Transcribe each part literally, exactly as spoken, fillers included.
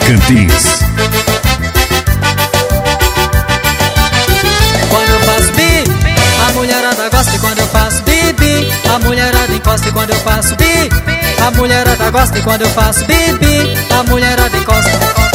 Tocantins. Quando eu faço bi, a mulherada gosta. E quando eu faço bibi, a mulherada encosta. E quando eu faço bi, a mulherada gosta. E quando eu faço bibi, a mulherada encosta.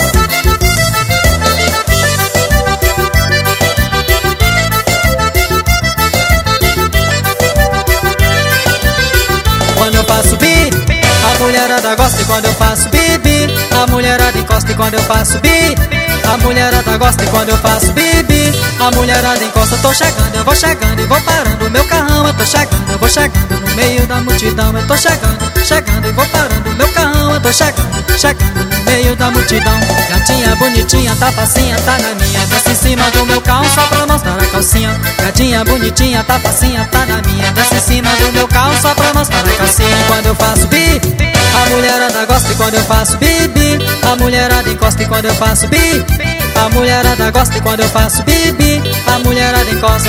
Quando eu faço bi, a mulherada gosta. E quando eu faço bibi, a mulherada encosta. E quando eu faço bi, a mulherada gosta. E quando eu faço bibi, a mulherada encosta. Tô chegando, eu vou chegando e vou parando o meu carrão. Eu tô chegando, eu vou chegando no meio da multidão. Eu tô chegando, chegando e vou parando o meu carrão. Eu tô chegando, chegando no meio da multidão. Gatinha bonitinha, tá facinha, tá na minha. Desce em cima do meu carro só pra mostrar a calcinha. Gatinha bonitinha, tá facinha, tá na minha. Desce em cima do meu carro só pra mostrar a calcinha. Quando eu faço bi, a mulherada gosta. E quando eu faço bibi, a mulherada encosta. E quando eu faço bi, a mulherada gosta. E quando eu faço bibi, a mulherada encosta.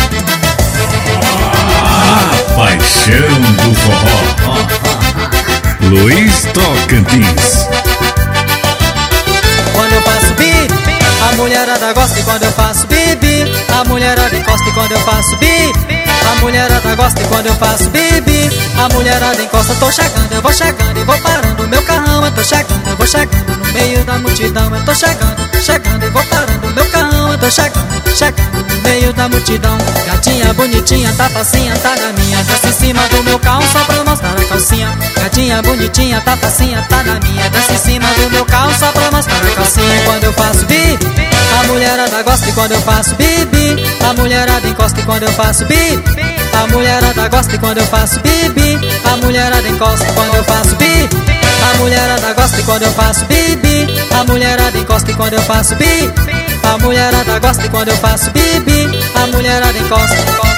A paixão do forró. Luiz Tocantins. Quando eu faço bi, a mulherada gosta. E quando eu faço bibi, a mulherada encosta. E quando eu faço bi, a mulherada gosta. E quando eu faço bibi, a mulherada encosta. Tô chegando, eu vou chegando e vou parando o meu carrão. Eu tô chegando, eu vou chegando no meio da multidão. Eu tô chegando, chegando e vou parando o meu carrão. Eu tô chegando, chegando no meio da multidão. Gatinha bonitinha, tá facinha, tá na minha. Desce em cima do meu carro só pra mostrar a calcinha. Gatinha bonitinha, tá facinha, tá na minha. Desce em cima do meu carro só pra mostrar a calcinha. E quando eu faço bi, a mulherada gosta. E quando eu faço bibi, a mulherada encosta. E quando eu faço bi, a mulherada gosta. E quando eu faço bibi, a mulherada encosta. E quando eu faço bi, a mulherada gosta. E quando eu faço bibi, a mulherada encosta. E quando eu faço bi, a mulherada gosta. E quando eu faço bibi, a mulherada encosta.